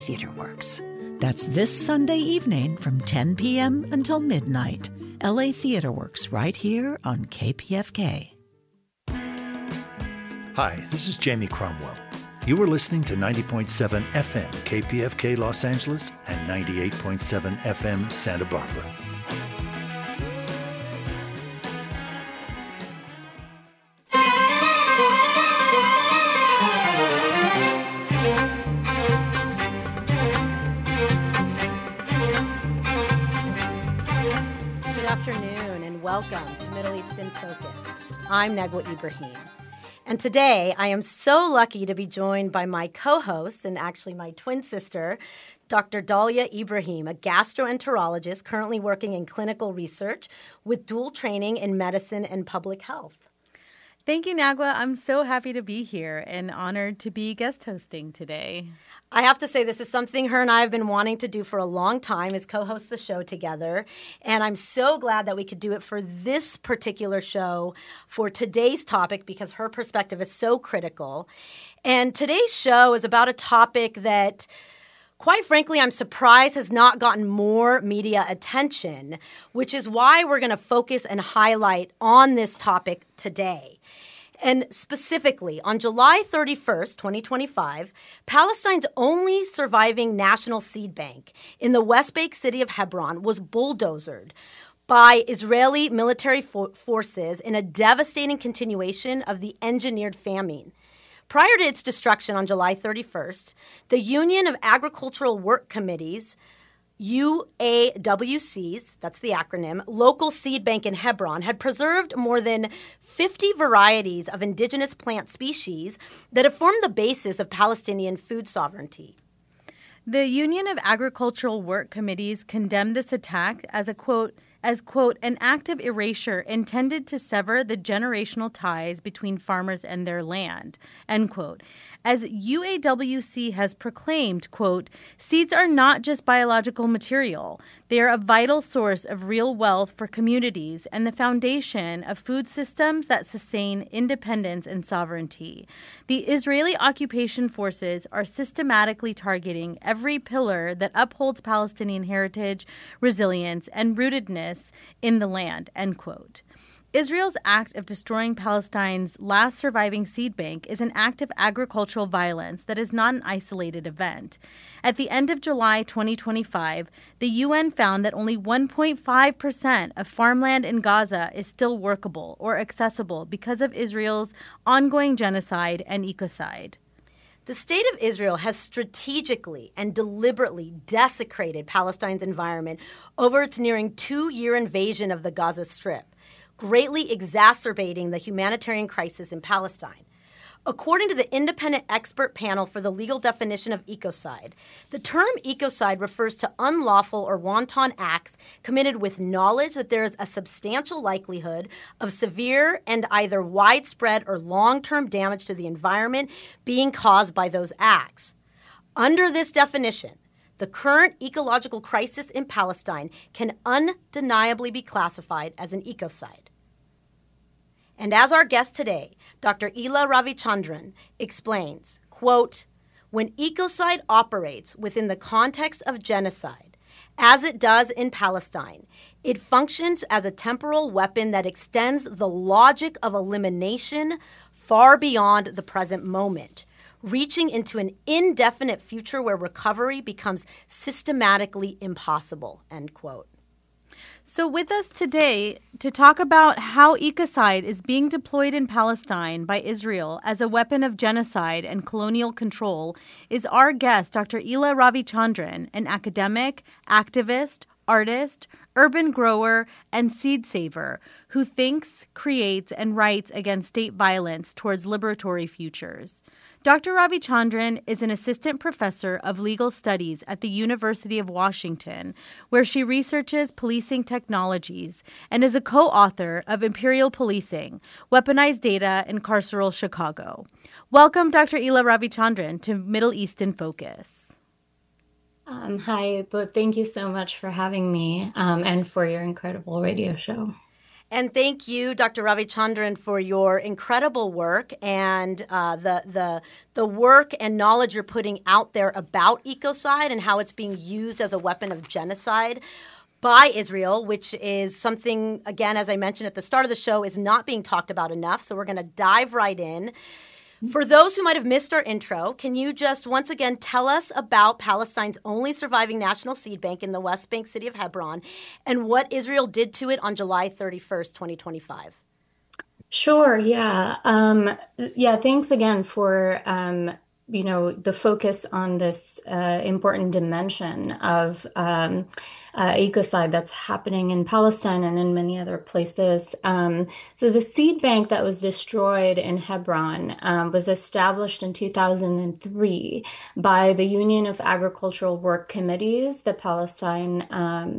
Theatre Works. That's this Sunday evening from 10 p.m. until midnight. LA Theatre Works right here on KPFK. Hi, this is Jamie Cromwell. You are listening to 90.7 FM KPFK Los Angeles and 98.7 FM Santa Barbara. Good afternoon and welcome to Middle East in Focus. I'm Negwa Ibrahim. And today, I am so lucky to be joined by my co-host and actually my twin sister, Dr. Dalia Ibrahim, a gastroenterologist currently working in clinical research with dual training in medicine and public health. Thank you, Nagwa. I'm so happy to be here and honored to be guest hosting today. I have to say this is something her and I have been wanting to do for a long time is co-host the show together. And I'm so glad that we could do it for this particular show for today's topic because her perspective is so critical. And today's show is about a topic that, quite frankly, I'm surprised has not gotten more media attention, which is why we're going to focus and highlight on this topic today. And specifically, on July 31st, 2025, Palestine's only surviving national seed bank in the West Bank city of Hebron was bulldozered by Israeli military forces in a devastating continuation of the engineered famine. Prior to its destruction on July 31st, the Union of Agricultural Work Committees, UAWC's, that's the acronym, local seed bank in Hebron had preserved more than 50 varieties of indigenous plant species that have formed the basis of Palestinian food sovereignty. The Union of Agricultural Work Committees condemned this attack as quote, an act of erasure intended to sever the generational ties between farmers and their land, end quote. As UAWC has proclaimed, quote, seeds are not just biological material. They are a vital source of real wealth for communities and the foundation of food systems that sustain independence and sovereignty. The Israeli occupation forces are systematically targeting every pillar that upholds Palestinian heritage, resilience, and rootedness in the land, end quote. Israel's act of destroying Palestine's last surviving seed bank is an act of agricultural violence that is not an isolated event. At the end of July 2025, the UN found that only 1.5% of farmland in Gaza is still workable or accessible because of Israel's ongoing genocide and ecocide. The state of Israel has strategically and deliberately desecrated Palestine's environment over its nearing 2-year invasion of the Gaza Strip, greatly exacerbating the humanitarian crisis in Palestine. According to the independent expert panel for the legal definition of ecocide, the term ecocide refers to unlawful or wanton acts committed with knowledge that there is a substantial likelihood of severe and either widespread or long-term damage to the environment being caused by those acts. Under this definition, the current ecological crisis in Palestine can undeniably be classified as an ecocide. And as our guest today, Dr. Ela Ravichandran explains, quote, when ecocide operates within the context of genocide, as it does in Palestine, it functions as a temporal weapon that extends the logic of elimination far beyond the present moment, reaching into an indefinite future where recovery becomes systematically impossible, end quote. So with us today to talk about how ecocide is being deployed in Palestine by Israel as a weapon of genocide and colonial control is our guest, Dr. Ela Ravichandran, an academic, activist, artist, urban grower, and seed saver who thinks, creates, and writes against state violence towards liberatory futures. Dr. Ravichandran is an assistant professor of legal studies at the University of Washington, where she researches policing technologies and is a co-author of Imperial Policing, Weaponized Data in Carceral Chicago. Welcome, Dr. Ela Ravichandran, to Middle East in Focus. Hi, but thank you so much for having me and for your incredible radio show. And thank you, Dr. Ravichandran, for your incredible work and the work and knowledge you're putting out there about ecocide and how it's being used as a weapon of genocide by Israel, which is something, again, as I mentioned at the start of the show, is not being talked about enough. So we're going to dive right in. For those who might have missed our intro, can you just once again tell us about Palestine's only surviving national seed bank in the West Bank city of Hebron and what Israel did to it on July 31st, 2025? Sure. Yeah. Thanks again for the focus on this important dimension of ecocide that's happening in Palestine and in many other places. So the seed bank that was destroyed in Hebron was established in 2003 by the Union of Agricultural Work Committees, the Palestine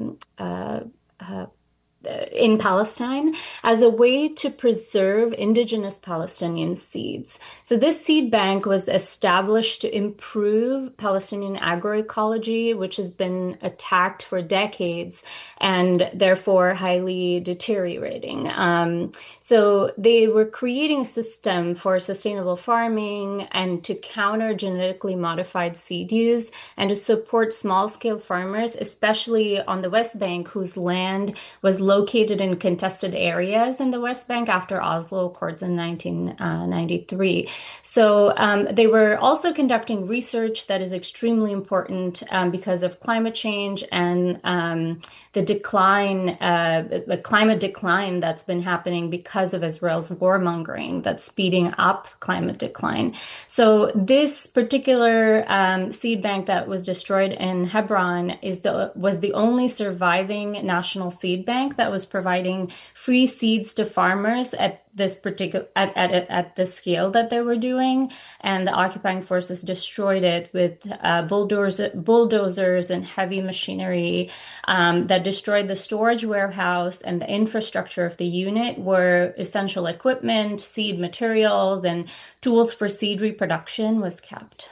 in Palestine, as a way to preserve indigenous Palestinian seeds. So this seed bank was established to improve Palestinian agroecology, which has been attacked for decades and therefore highly deteriorating. So they were creating a system for sustainable farming and to counter genetically modified seed use and to support small-scale farmers, especially on the West Bank, whose land was located in contested areas in the West Bank after Oslo Accords in 1993. So they were also conducting research that is extremely important because of climate change and the climate decline that's been happening because of Israel's warmongering that's speeding up climate decline. So this particular seed bank that was destroyed in Hebron was the only surviving national seed bank that was providing free seeds to farmers at this particular at the scale that they were doing, and the occupying forces destroyed it with bulldozers and heavy machinery that destroyed the storage warehouse and the infrastructure of the unit, where essential equipment, seed materials, and tools for seed reproduction was kept.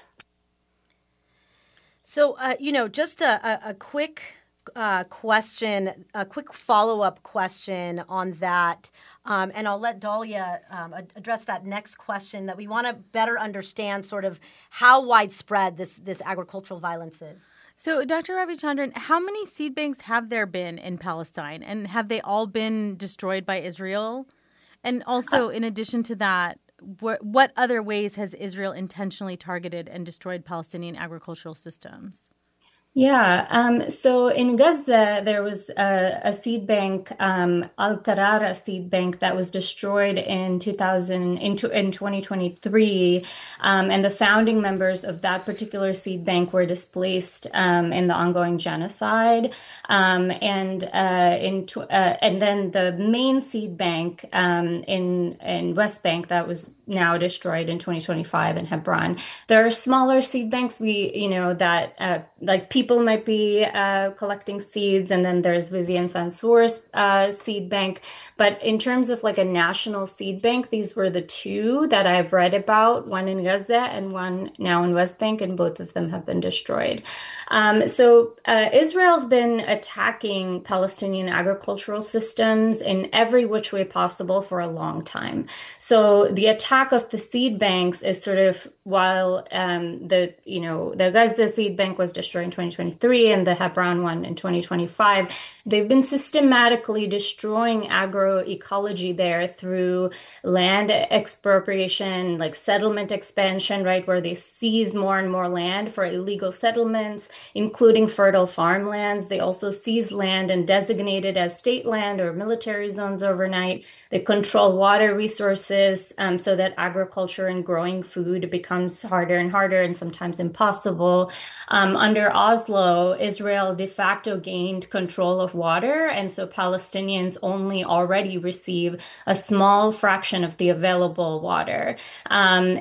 So, just a quick question, a quick follow-up question on that, and I'll let Dalia address that next question, that we want to better understand sort of how widespread this agricultural violence is. So, Dr. Ravichandran, how many seed banks have there been in Palestine, and have they all been destroyed by Israel? And also, in addition to that, what other ways has Israel intentionally targeted and destroyed Palestinian agricultural systems? Yeah. So in Gaza, there was a seed bank, Al-Tarara seed bank, that was destroyed in 2023. And the founding members of that particular seed bank were displaced in the ongoing genocide. And then the main seed bank in West Bank that was now destroyed in 2025 in Hebron. There are smaller seed banks people might be collecting seeds, and then there's Vivian Sansour's seed bank. But in terms of like a national seed bank, these were the two that I've read about, one in Gaza and one now in West Bank, and both of them have been destroyed. So Israel's been attacking Palestinian agricultural systems in every which way possible for a long time. So the attack of the seed banks is sort of, while the Gaza seed bank was destroyed in 2023 and the Hebron one in 2025, they've been systematically destroying agroecology there through land expropriation, like settlement expansion, right, where they seize more and more land for illegal settlements, including fertile farmlands. They also seize land and designate it as state land or military zones overnight. They control water resources so that agriculture and growing food becomes harder and harder and sometimes impossible. Under Oslo, Israel de facto gained control of water, and so Palestinians only already receive a small fraction of the available water. And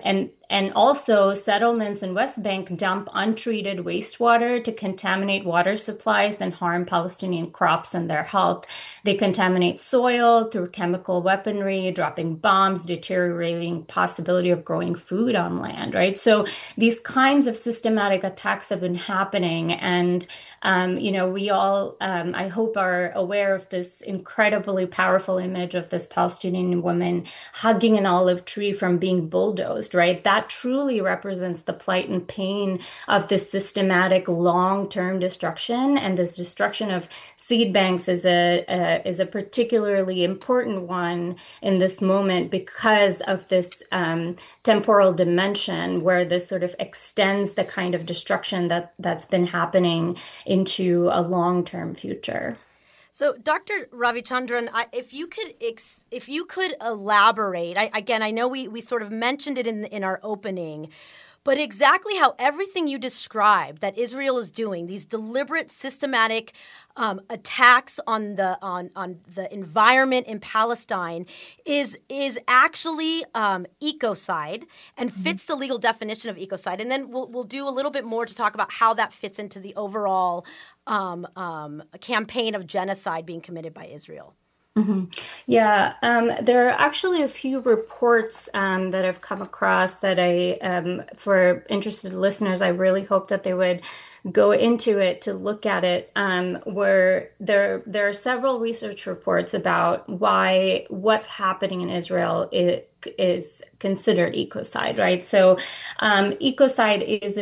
and also settlements in West Bank dump untreated wastewater to contaminate water supplies and harm Palestinian crops and their health. They contaminate soil through chemical weaponry, dropping bombs, deteriorating possibility of growing food on land, right? So these kinds of systematic attacks have been happening. And, we all, I hope, are aware of this incredibly powerful image of this Palestinian woman hugging an olive tree from being bulldozed, right? That truly represents the plight and pain of this systematic long-term destruction. And this destruction of seed banks is a particularly important one in this moment because of this temporal dimension where this sort of extends the kind of destruction that's been happening into a long-term future. So, Dr. Ravichandran, if you could elaborate, I know we sort of mentioned it in our opening, but exactly how everything you described that Israel is doing, these deliberate, systematic attacks on the environment in Palestine, is actually ecocide and fits the legal definition of ecocide. And then we'll do a little bit more to talk about how that fits into the overall campaign of genocide being committed by Israel. Mm-hmm. Yeah, there are actually a few reports that I've come across that for interested listeners, I really hope that they would go into it to look at it, where there are several research reports about why what's happening in Israel is considered ecocide, right? So ecocide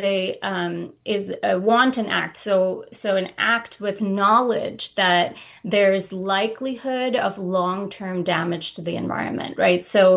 is a wanton act. So an act with knowledge that there's likelihood of long-term damage to the environment, right? So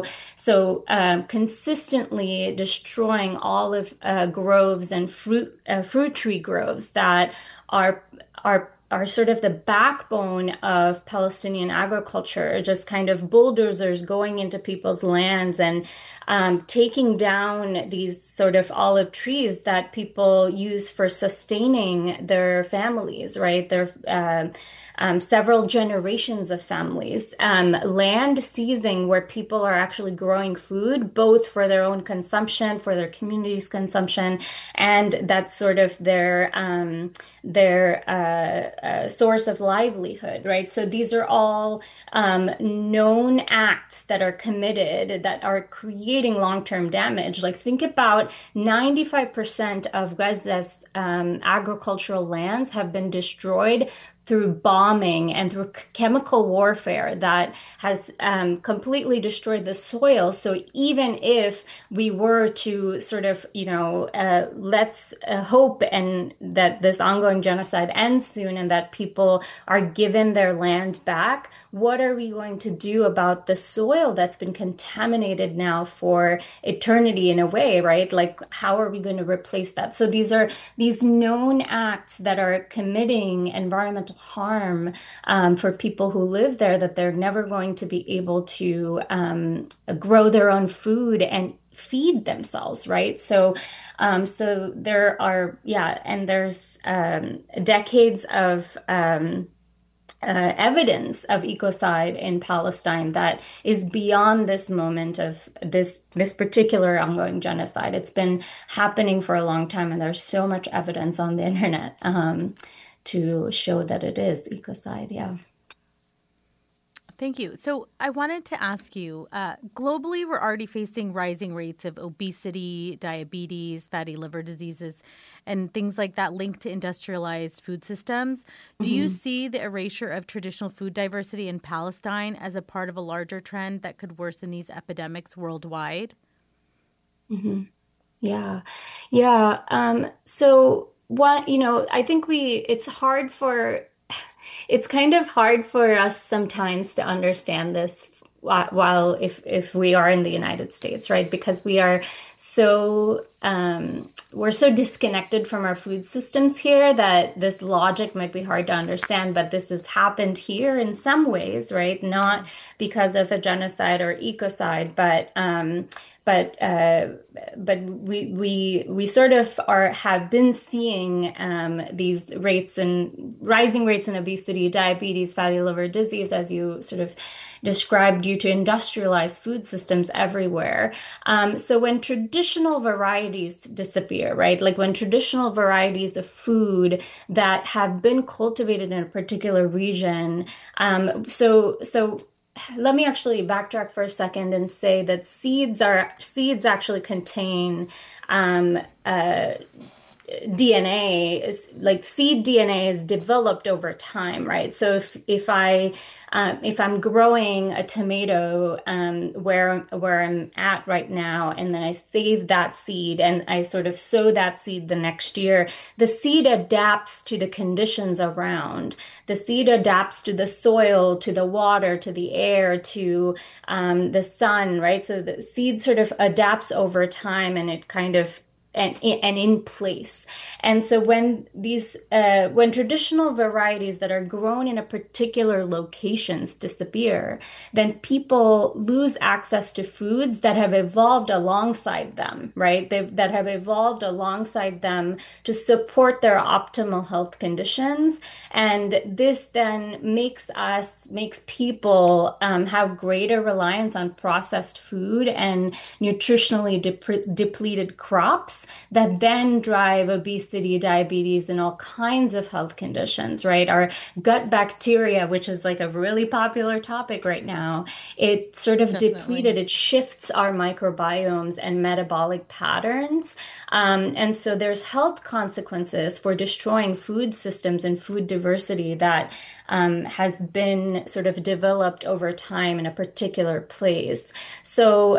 consistently destroying olive groves and fruit tree groves that are sort of the backbone of Palestinian agriculture, just kind of bulldozers going into people's lands and taking down these sort of olive trees that people use for sustaining their families, right? Their several generations of families. Land seizing where people are actually growing food, both for their own consumption, for their community's consumption, and that's sort of their source of livelihood, right? So these are all known acts that are committed that are creating long-term damage. Like, think about 95% of Gaza's agricultural lands have been destroyed through bombing and through chemical warfare that has completely destroyed the soil. So even if we were to sort of, let's hope and that this ongoing genocide ends soon and that people are given their land back, what are we going to do about the soil that's been contaminated now for eternity in a way, right? Like, how are we going to replace that? So these are these known acts that are committing environmental harm for people who live there, that they're never going to be able to grow their own food and feed themselves, right? So there are, and there's decades of evidence of ecocide in Palestine that is beyond this moment of this particular ongoing genocide. It's been happening for a long time, and there's so much evidence on the internet to show that it is ecocide. Yeah. Thank you. So I wanted to ask you, globally, we're already facing rising rates of obesity, diabetes, fatty liver diseases, and things like that linked to industrialized food systems. Do you see the erasure of traditional food diversity in Palestine as a part of a larger trend that could worsen these epidemics worldwide? Mm-hmm. Yeah. So what, I think it's kind of hard for us sometimes to understand this while if we are in the United States, right? Because we are we're so disconnected from our food systems here that this logic might be hard to understand, but this has happened here in some ways, right? Not because of a genocide or ecocide, but we sort of have been seeing these rates and rising rates in obesity, diabetes, fatty liver disease, as you sort of described, due to industrialized food systems everywhere. So when traditional varieties disappear, right? Like when traditional varieties of food that have been cultivated in a particular region, so let me actually backtrack for a second and say that seeds actually contain DNA. Is like seed DNA is developed over time, right? So if I'm growing a tomato where I'm at right now, and then I save that seed and I sort of sow that seed the next year, the seed adapts to the conditions around. The seed adapts to the soil, to the water, to the air, to the sun, right? So the seed sort of adapts over time, and it kind of and in place. And so when traditional varieties that are grown in a particular locations disappear, then people lose access to foods that have evolved alongside them, right? That have evolved alongside them to support their optimal health conditions. And this then makes people have greater reliance on processed food and nutritionally depleted crops that then drive obesity, diabetes, and all kinds of health conditions, right? Our gut bacteria, which is like a really popular topic right now, it sort of depleted, it shifts our microbiomes and metabolic patterns. And so there's health consequences for destroying food systems and food diversity that has been sort of developed over time in a particular place. So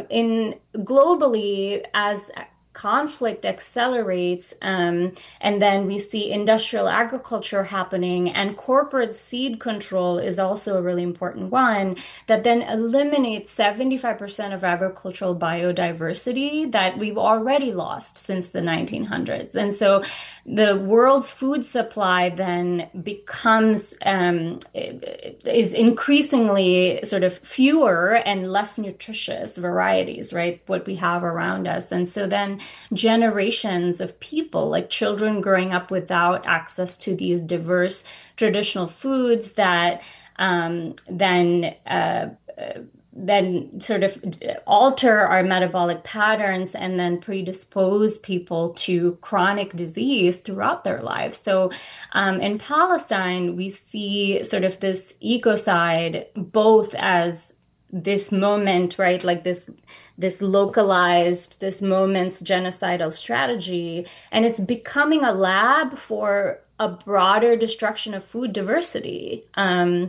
globally, as conflict accelerates, and then we see industrial agriculture happening, and corporate seed control is also a really important one that then eliminates 75% of agricultural biodiversity that we've already lost since the 1900s. And so the world's food supply then becomes is increasingly sort of fewer and less nutritious varieties, right? What we have around us. And so then generations of people, like children growing up without access to these diverse traditional foods that then sort of alter our metabolic patterns and then predispose people to chronic disease throughout their lives. So in Palestine, we see sort of this ecocide both as this moment, right? Like this localized, this moment's genocidal strategy. And it's becoming a lab for a broader destruction of food diversity. And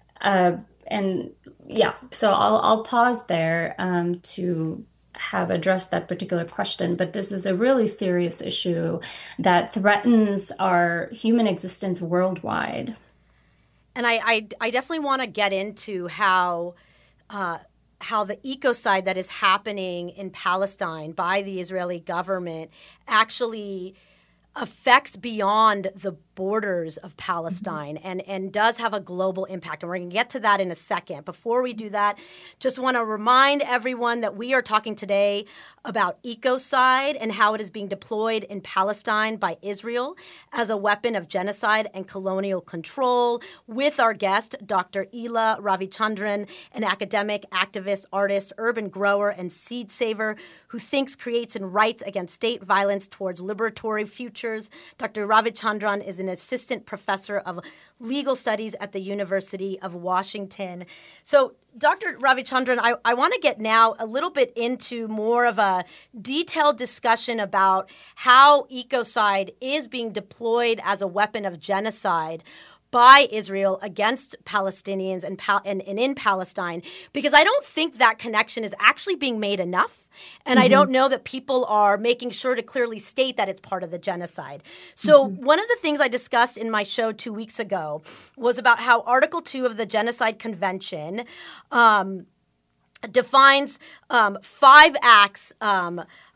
yeah, so I'll pause there to have addressed that particular question. But this is a really serious issue that threatens our human existence worldwide. And I definitely want to get into how the ecocide that is happening in Palestine by the Israeli government actually affects beyond the borders of Palestine and does have a global impact. And we're going to get to that in a second. Before we do that, just want to remind everyone that we are talking today about ecocide and how it is being deployed in Palestine by Israel as a weapon of genocide and colonial control with our guest, Dr. Ela Ravichandran, an academic, activist, artist, urban grower, and seed saver who thinks, creates, and writes against state violence towards liberatory futures. Dr. Ravichandran is an assistant professor of legal studies at the University of Washington. So, Dr. Ravichandran, I want to get now a little bit into more of a detailed discussion about how ecocide is being deployed as a weapon of genocide by Israel against Palestinians and in Palestine, because I don't think that connection is actually being made enough. And I don't know that people are making sure to clearly state that it's part of the genocide. So one of the things I discussed in my show 2 weeks ago was about how Article 2 of the Genocide Convention defines 5 acts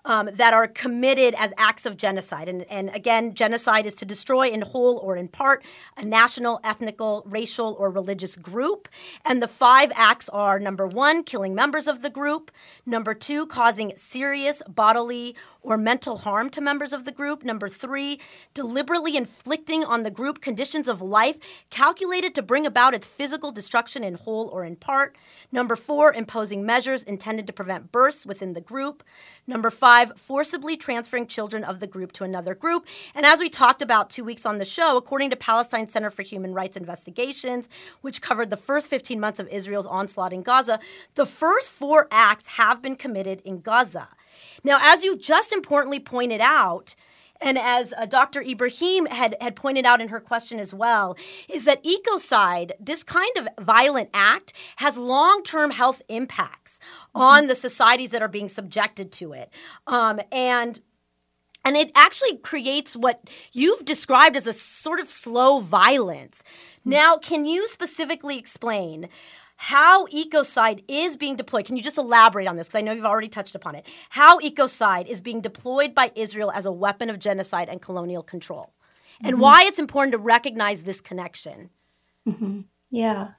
that are committed as acts of genocide. And again, genocide is to destroy in whole or in part a national, ethnical, racial, or religious group. And the 5 acts are, number 1, killing members of the group. Number 2, causing serious bodily or mental harm to members of the group. Number 3, deliberately inflicting on the group conditions of life calculated to bring about its physical destruction in whole or in part. Number 4, imposing measures intended to prevent births within the group. Number 5, forcibly transferring children of the group to another group. And as we talked about 2 weeks on the show, according to Palestine Center for Human Rights Investigations, which covered the first 15 months of Israel's onslaught in Gaza, the first 4 acts have been committed in Gaza. Now, as you just importantly pointed out, and as Dr. Ibrahim had pointed out in her question as well, is that ecocide, this kind of violent act, has long-term health impacts on the societies that are being subjected to it. And it actually creates what you've described as a sort of slow violence. Now, can you specifically explain how ecocide is being deployed? Can you just elaborate on this? Because I know you've already touched upon it. How ecocide is being deployed by Israel as a weapon of genocide and colonial control, and why it's important to recognize this connection. Yeah.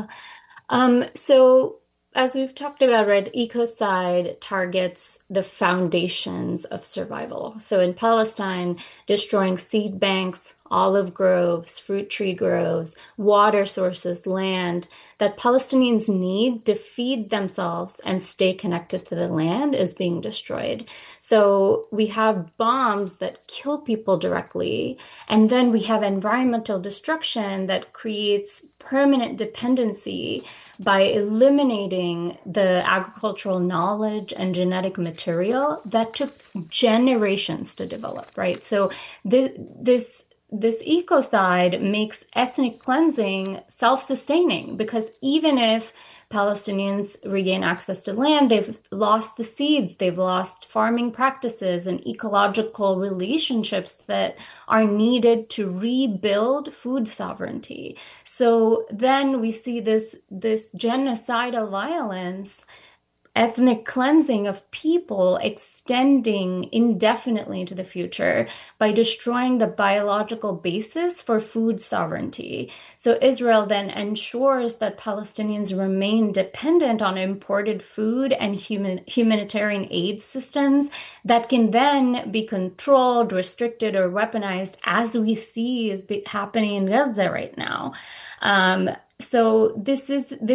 So as we've talked about, right, ecocide targets the foundations of survival. So in Palestine, destroying seed banks, olive groves, fruit tree groves, water sources, land that Palestinians need to feed themselves and stay connected to the land is being destroyed. So we have bombs that kill people directly, and then we have environmental destruction that creates permanent dependency by eliminating the agricultural knowledge and genetic material that took generations to develop, right? So this ecocide makes ethnic cleansing self-sustaining, because even if Palestinians regain access to land, they've lost the seeds, they've lost farming practices and ecological relationships that are needed to rebuild food sovereignty. So then we see this genocidal violence, ethnic cleansing of people extending indefinitely into the future by destroying the biological basis for food sovereignty. So Israel then ensures that Palestinians remain dependent on imported food and humanitarian aid systems that can then be controlled, restricted, or weaponized, as we see is happening in Gaza right now. So this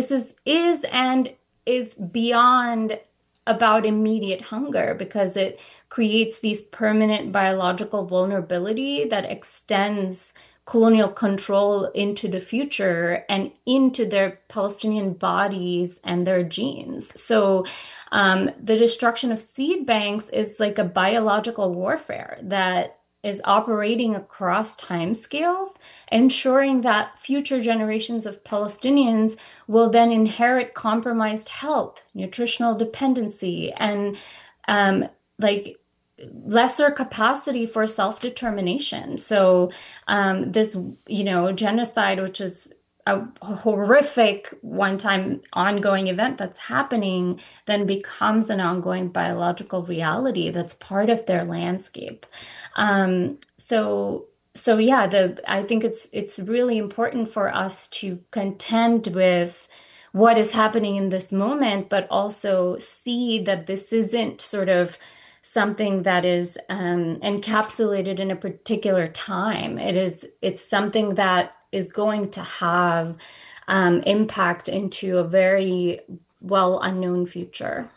is beyond about immediate hunger, because it creates these permanent biological vulnerability that extends colonial control into the future and into their Palestinian bodies and their genes. So the destruction of seed banks is like a biological warfare that is operating across timescales, ensuring that future generations of Palestinians will then inherit compromised health, nutritional dependency, and lesser capacity for self-determination. So this, genocide, which is a horrific one-time ongoing event that's happening, then becomes an ongoing biological reality that's part of their landscape. I think it's really important for us to contend with what is happening in this moment, but also see that this isn't sort of something that is encapsulated in a particular time. It's something that is going to have impact into a very well unknown future.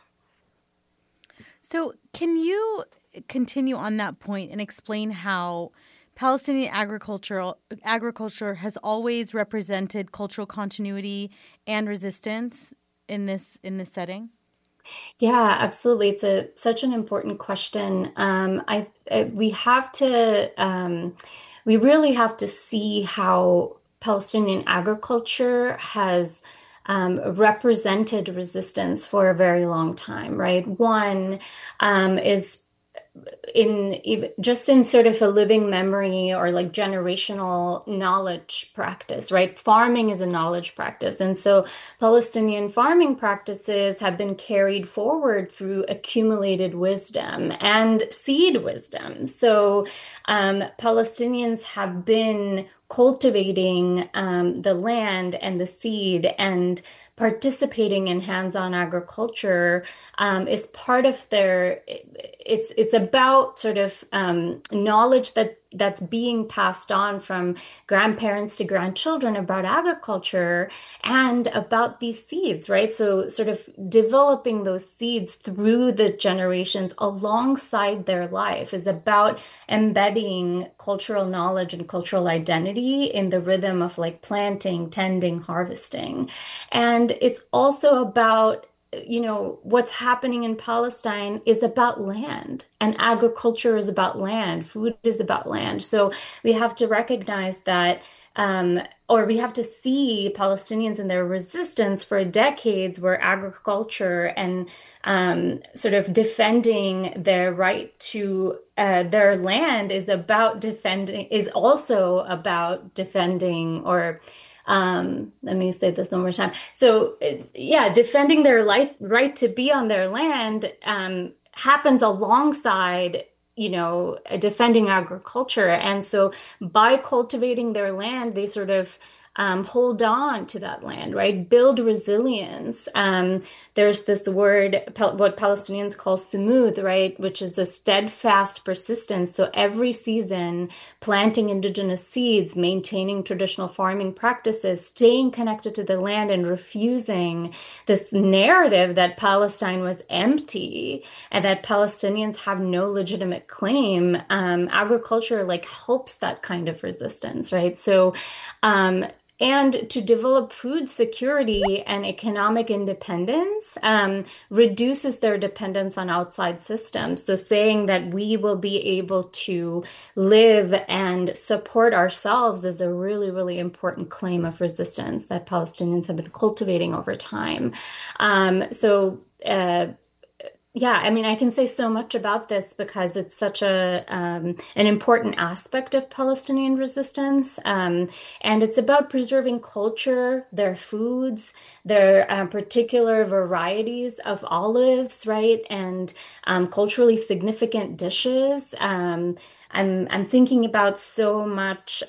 So can you continue on that point and explain how Palestinian agriculture has always represented cultural continuity and resistance in this setting? Yeah, absolutely. It's such an important question. We really have to see how Palestinian agriculture has represented resistance for a very long time, right? One is just in sort of a living memory or like generational knowledge practice, right? Farming is a knowledge practice. And so Palestinian farming practices have been carried forward through accumulated wisdom and seed wisdom. So Palestinians have been cultivating the land and the seed, and participating in hands-on agriculture is part of their. It's about sort of knowledge that's being passed on from grandparents to grandchildren about agriculture and about these seeds, right? So sort of developing those seeds through the generations alongside their life is about embedding cultural knowledge and cultural identity in the rhythm of like planting, tending, harvesting. And it's also about, what's happening in Palestine is about land, and agriculture is about land, food is about land. So we have to recognize that, or we have to see Palestinians in their resistance for decades, where agriculture and sort of defending their right to their land is also about defending, or let me say this one more time. So, defending their right to be on their land happens alongside, defending agriculture. And so by cultivating their land, they sort of hold on to that land, right? Build resilience. There's this word, what Palestinians call sumud, right? Which is a steadfast persistence. So every season, planting indigenous seeds, maintaining traditional farming practices, staying connected to the land, and refusing this narrative that Palestine was empty and that Palestinians have no legitimate claim. Agriculture helps that kind of resistance, right? So, and to develop food security and economic independence reduces their dependence on outside systems. So saying that we will be able to live and support ourselves is a really, really important claim of resistance that Palestinians have been cultivating over time. I can say so much about this because it's such an important aspect of Palestinian resistance. And it's about preserving culture, their foods, their particular varieties of olives, right? And culturally significant dishes. I'm thinking about so much.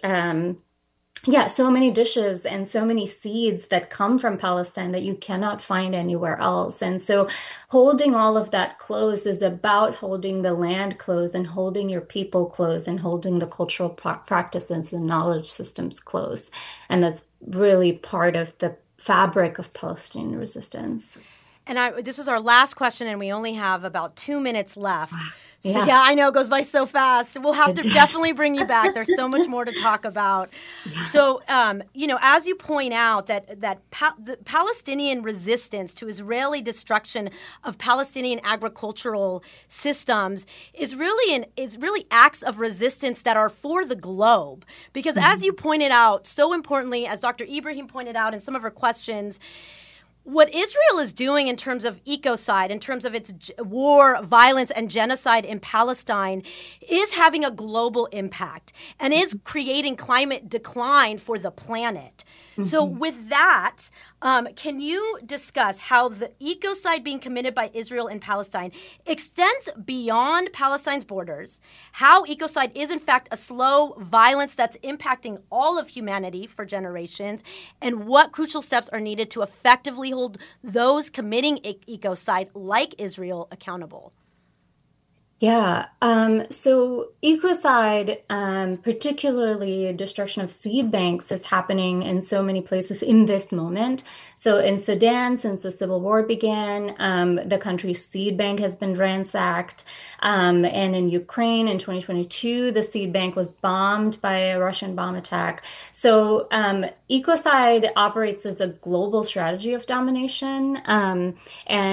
So many dishes and so many seeds that come from Palestine that you cannot find anywhere else. And so holding all of that close is about holding the land close and holding your people close and holding the cultural practices and knowledge systems close. And that's really part of the fabric of Palestinian resistance. And this is our last question, and we only have about 2 minutes left. So, I know it goes by so fast. We'll have to definitely bring you back. There's so much more to talk about. Yeah. So, as you point out, the Palestinian resistance to Israeli destruction of Palestinian agricultural systems is really acts of resistance that are for the globe. Because as you pointed out, so importantly, as Dr. Ibrahim pointed out in some of her questions, what Israel is doing in terms of ecocide, in terms of its war, violence, and genocide in Palestine is having a global impact and is creating climate decline for the planet. Mm-hmm. So with that, can you discuss how the ecocide being committed by Israel in Palestine extends beyond Palestine's borders, how ecocide is in fact a slow violence that's impacting all of humanity for generations, and what crucial steps are needed to effectively hold those committing ecocide like Israel accountable? Yeah. So ecocide, particularly destruction of seed banks, is happening in so many places in this moment. So in Sudan, since the civil war began, the country's seed bank has been ransacked. And in Ukraine in 2022, the seed bank was bombed by a Russian bomb attack. So ecocide operates as a global strategy of domination. And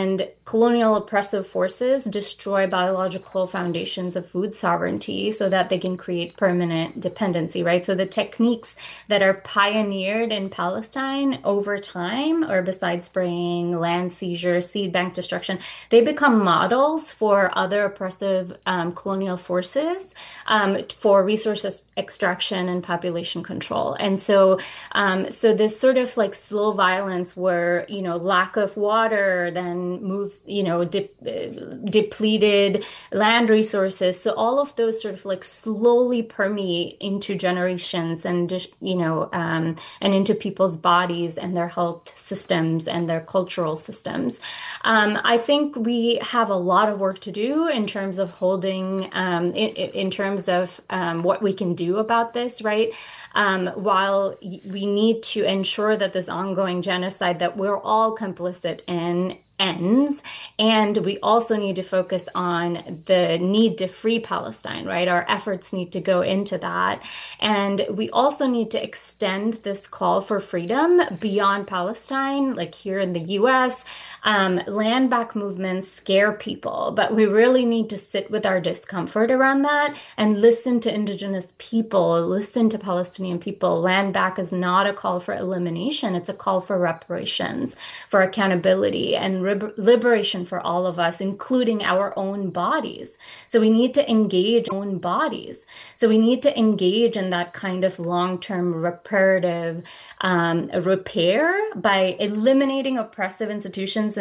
colonial oppressive forces destroy biological foundations of food sovereignty so that they can create permanent dependency, right? So the techniques that are pioneered in Palestine over time, or besides spraying, land seizure, seed bank destruction, they become models for other oppressive colonial forces for resources extraction and population control. And so this sort of like slow violence where, lack of water then moves, depleted land resources. So all of those sort of like slowly permeate into generations and, and into people's bodies and their health systems and their cultural systems. I think we have a lot of work to do in terms of holding, in terms of what we can do about this, right? While we need to ensure that this ongoing genocide that we're all complicit in ends. And we also need to focus on the need to free Palestine, right? Our efforts need to go into that. And we also need to extend this call for freedom beyond Palestine, like here in the US. Land back movements scare people, but we really need to sit with our discomfort around that and listen to indigenous people, listen to Palestinian people. Land back is not a call for elimination. It's a call for reparations, for accountability, and liberation for all of us, including our own bodies. So we need to engage our own bodies. So we need to engage in that kind of long-term reparative repair by eliminating oppressive institutions